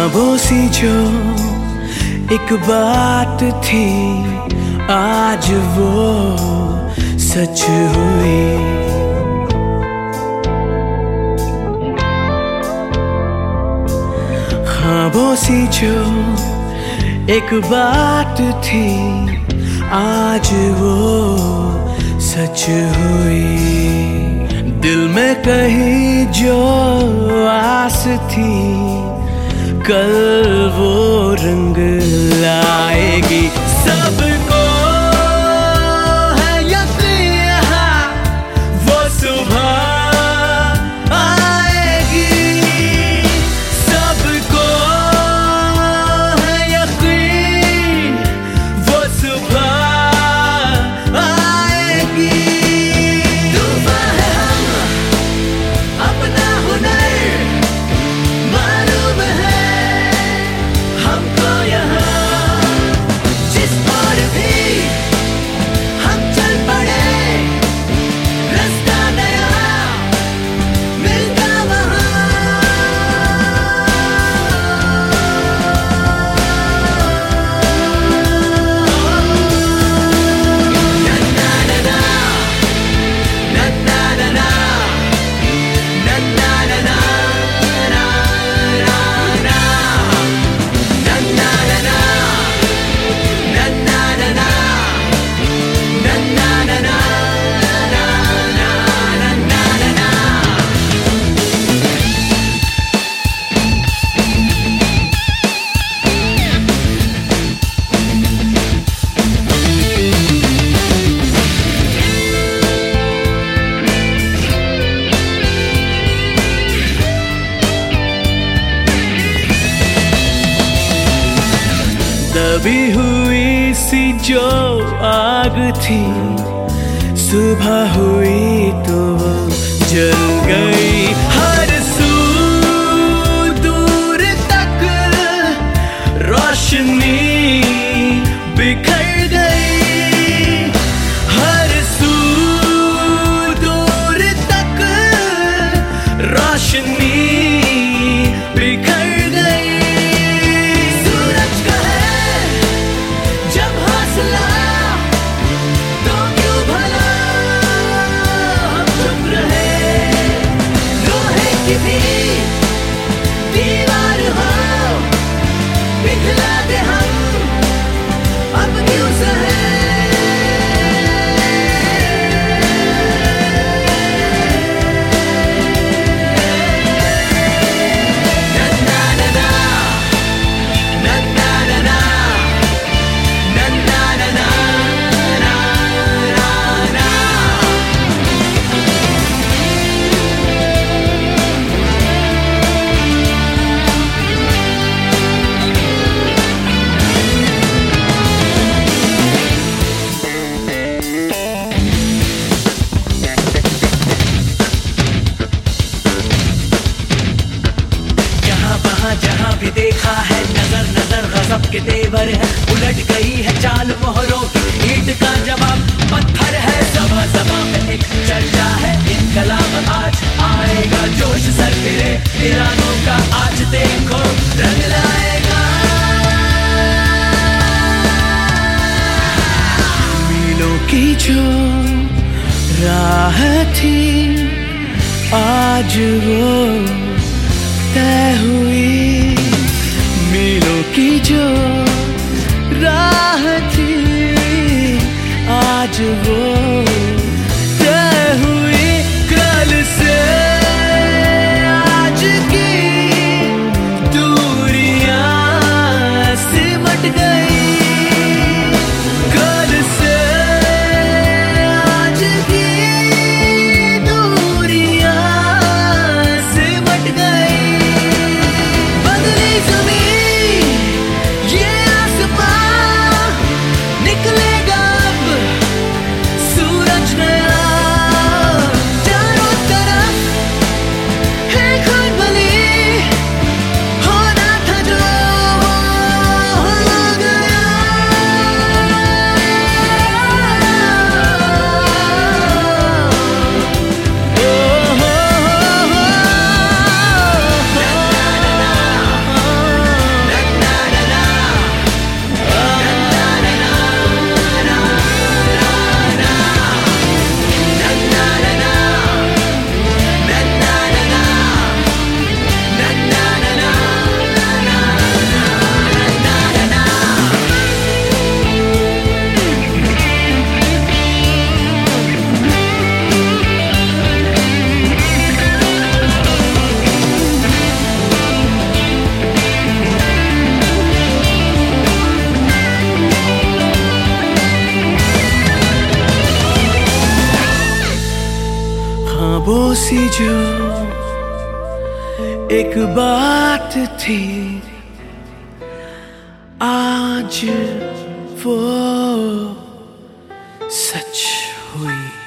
ख्वाबों सी जो एक बात थी आज वो सच हुई। ख्वाबों सी जो एक बात थी आज वो सच हुई। दिल में कहीं जो आस थी कल वो रंग लाएगी। सबको है यकीन वो सुबह आएगी। सबको है यकीन वो सुबह आएगी। तूफान है हम अपना हुनर मालूम है हमको यहाँ। जिस ओर भी हम चल पड़े रास्ता नया मिलता वहाँ। दबी हुई सी जो आग थी सुबह हुई तो वो जल गई। हर सू दूर तक रोशनी बिखर गई। हर सू दूर तक रोशनी बिखर गई। सूरज का है जब हौसला तो क्यों भला हम चुप रहे। लोहे की भी दीवार हो पिघला दे हम अब क्यों सहे। जहाँ भी देखा है नजर नजर गजब के तेवर है। उलट गई है चाल मोहरों की ईंट का जवाब पत्थर है। ज़बां ज़बां पे एक चर्चा है इनकलाब आज आएगा जोश सर फिरे ईरानों का आज देखो रंग लाएगा। मीलों की जो राह थी आज वो तय हुई। मीलों की जो राह थी आज वो तय हुई। कल से आज की दूरियां सिमट गई। कल से आज की दूरियां सिमट गई। बदली ज़मीन ये आसमां निकलेगा अब सूरज ख्वाबों सी जो एक बात थी, आज वो सच हुई।